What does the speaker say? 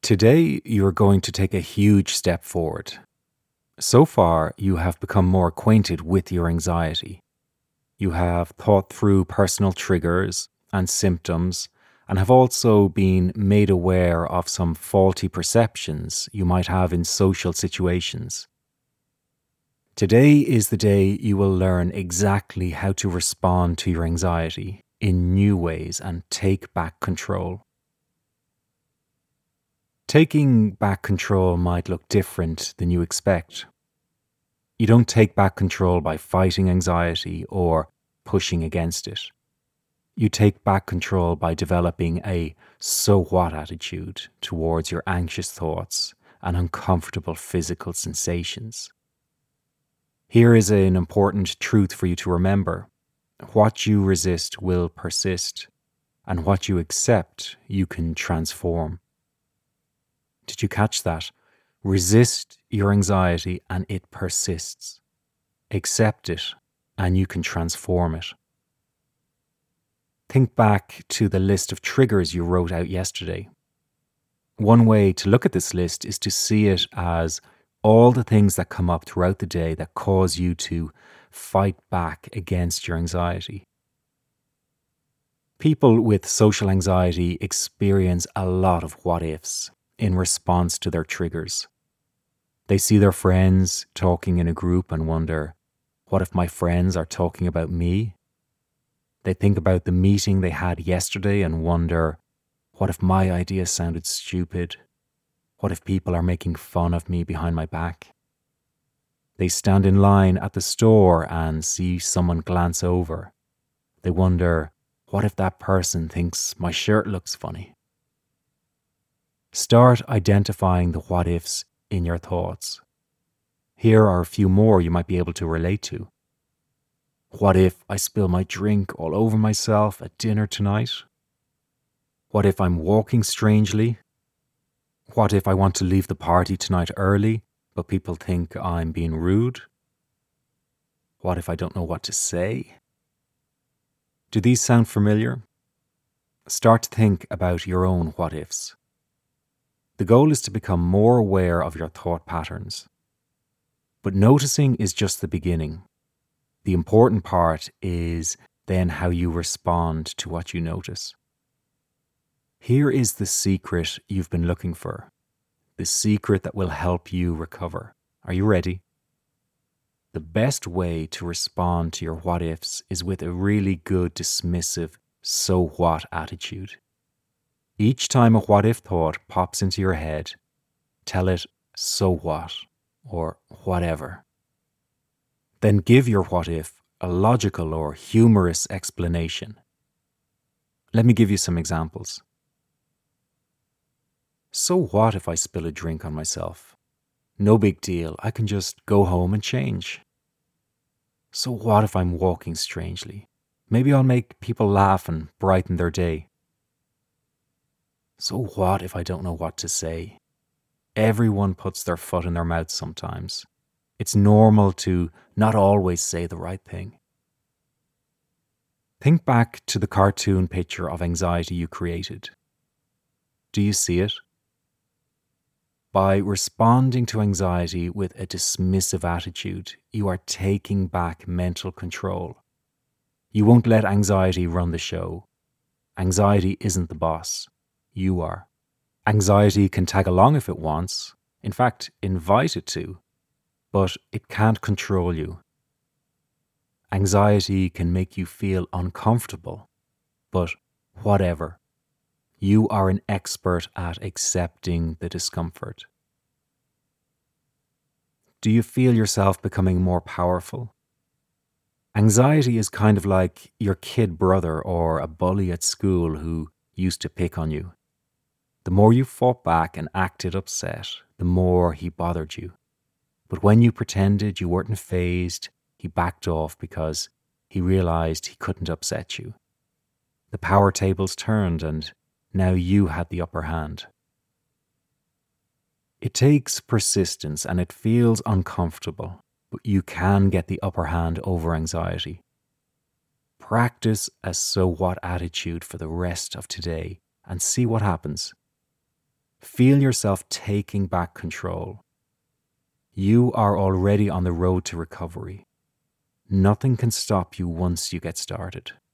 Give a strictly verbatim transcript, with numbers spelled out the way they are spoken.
Today, you're going to take a huge step forward. So far, you have become more acquainted with your anxiety. You have thought through personal triggers and symptoms and have also been made aware of some faulty perceptions you might have in social situations. Today is the day you will learn exactly how to respond to your anxiety in new ways and take back control. Taking back control might look different than you expect. You don't take back control by fighting anxiety or pushing against it. You take back control by developing a so what attitude towards your anxious thoughts and uncomfortable physical sensations. Here is an important truth for you to remember. What you resist will persist, and what you accept you can transform. Did you catch that? Resist your anxiety and it persists. Accept it and you can transform it. Think back to the list of triggers you wrote out yesterday. One way to look at this list is to see it as all the things that come up throughout the day that cause you to fight back against your anxiety. People with social anxiety experience a lot of what-ifs in response to their triggers. They see their friends talking in a group and wonder, what if my friends are talking about me? They think about the meeting they had yesterday and wonder, what if my idea sounded stupid? What if people are making fun of me behind my back? They stand in line at the store and see someone glance over. They wonder, what if that person thinks my shirt looks funny? Start identifying the what-ifs in your thoughts. Here are a few more you might be able to relate to. What if I spill my drink all over myself at dinner tonight? What if I'm walking strangely? What if I want to leave the party tonight early, but people think I'm being rude? What if I don't know what to say? Do these sound familiar? Start to think about your own what-ifs. The goal is to become more aware of your thought patterns. But noticing is just the beginning. The important part is then how you respond to what you notice. Here is the secret you've been looking for. The secret that will help you recover. Are you ready? The best way to respond to your what-ifs is with a really good dismissive so what attitude. Each time a what-if thought pops into your head, tell it, so what, or whatever. Then give your what-if a logical or humorous explanation. Let me give you some examples. So what if I spill a drink on myself? No big deal, I can just go home and change. So what if I'm walking strangely? Maybe I'll make people laugh and brighten their day. So what if I don't know what to say? Everyone puts their foot in their mouth sometimes. It's normal to not always say the right thing. Think back to the cartoon picture of anxiety you created. Do you see it? By responding to anxiety with a dismissive attitude, you are taking back mental control. You won't let anxiety run the show. Anxiety isn't the boss. You are. Anxiety can tag along if it wants, in fact, invite it to, but it can't control you. Anxiety can make you feel uncomfortable, but whatever. You are an expert at accepting the discomfort. Do you feel yourself becoming more powerful? Anxiety is kind of like your kid brother or a bully at school who used to pick on you. The more you fought back and acted upset, the more he bothered you. But when you pretended you weren't fazed, he backed off because he realized he couldn't upset you. The power tables turned and now you had the upper hand. It takes persistence and it feels uncomfortable, but you can get the upper hand over anxiety. Practice a so what attitude for the rest of today and see what happens. Feel yourself taking back control. You are already on the road to recovery. Nothing can stop you once you get started.